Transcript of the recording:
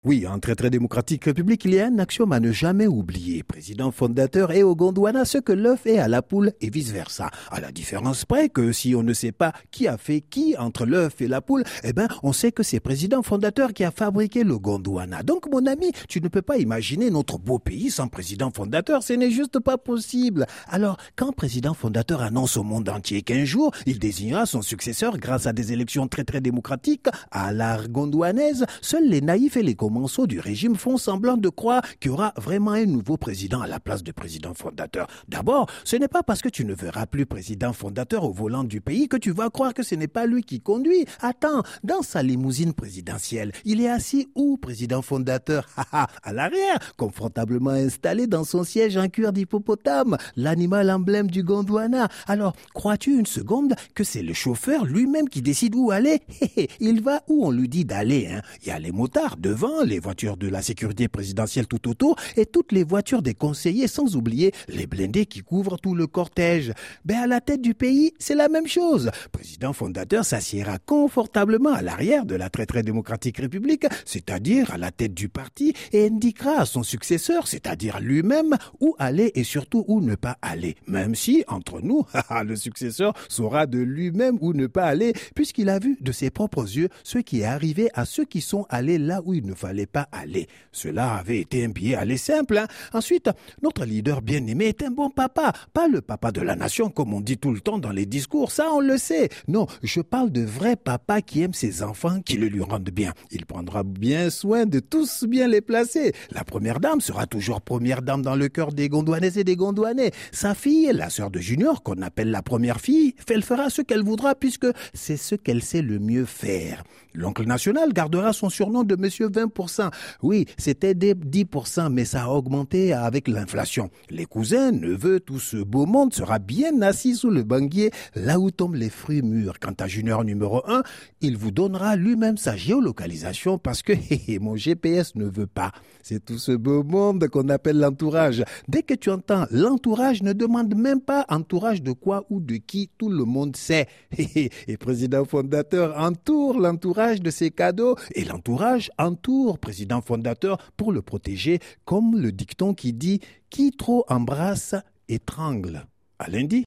Oui, en très démocratique république, il y a un axiome à ne jamais oublier. Président fondateur est au Gondwana ce que l'œuf est à la poule et vice-versa. À la différence près que si on ne sait pas qui a fait qui entre l'œuf et la poule, on sait que c'est président fondateur qui a fabriqué le Gondwana. Donc mon ami, tu ne peux pas imaginer notre beau pays sans président fondateur, ce n'est juste pas possible. Alors, quand président fondateur annonce au monde entier qu'un jour, il désignera son successeur grâce à des élections très démocratiques à la gondwanaise, seuls les naïfs et les commensaux du régime font semblant de croire qu'il y aura vraiment un nouveau président à la place du président fondateur. D'abord, ce n'est pas parce que tu ne verras plus président fondateur au volant du pays que tu vas croire que ce n'est pas lui qui conduit. Attends, dans sa limousine présidentielle, il est assis où, président fondateur? À l'arrière, confortablement installé dans son siège en cuir d'hippopotame, l'animal emblème du Gondwana. Alors, crois-tu une seconde que c'est le chauffeur lui-même qui décide où aller? Il va où on lui dit d'aller. Il y a les motards devant, les voitures de la sécurité présidentielle tout autour et toutes les voitures des conseillers, sans oublier les blindés qui couvrent tout le cortège. À la tête du pays, c'est la même chose. Président fondateur s'assiera confortablement à l'arrière de la très démocratique république, c'est-à-dire à la tête du parti, et indiquera à son successeur, c'est-à-dire lui-même, où aller et surtout où ne pas aller. Même si, entre nous, le successeur saura de lui-même où ne pas aller, puisqu'il a vu de ses propres yeux ce qui est arrivé à ceux qui sont allés là où il ne fallait pas aller. Cela avait été un billet aller simple. Ensuite, notre leader bien-aimé est un bon papa. Pas le papa de la nation comme on dit tout le temps dans les discours, ça on le sait. Non, je parle de vrai papa qui aime ses enfants, qui le lui rendent bien. Il prendra bien soin de tous bien les placer. La première dame sera toujours première dame dans le cœur des Gondwanaises et des Gondwanais. Sa fille, la sœur de Junior, qu'on appelle la première fille, elle fera ce qu'elle voudra puisque c'est ce qu'elle sait le mieux faire. L'oncle national gardera son surnom de Monsieur 20%. Oui, c'était des 10%, mais ça a augmenté avec l'inflation. Les cousins, neveux, tout ce beau monde sera bien assis sous le banquier, là où tombent les fruits mûrs. Quant à Junior numéro 1, il vous donnera lui-même sa géolocalisation parce que mon GPS ne veut pas. C'est tout ce beau monde qu'on appelle l'entourage. Dès que tu entends l'entourage, ne demande même pas entourage de quoi ou de qui, tout le monde sait. Et président fondateur entoure l'entourage de ses cadeaux et l'entourage entoure président fondateur pour le protéger, comme le dicton qui dit « Qui trop embrasse, étrangle ». À lundi.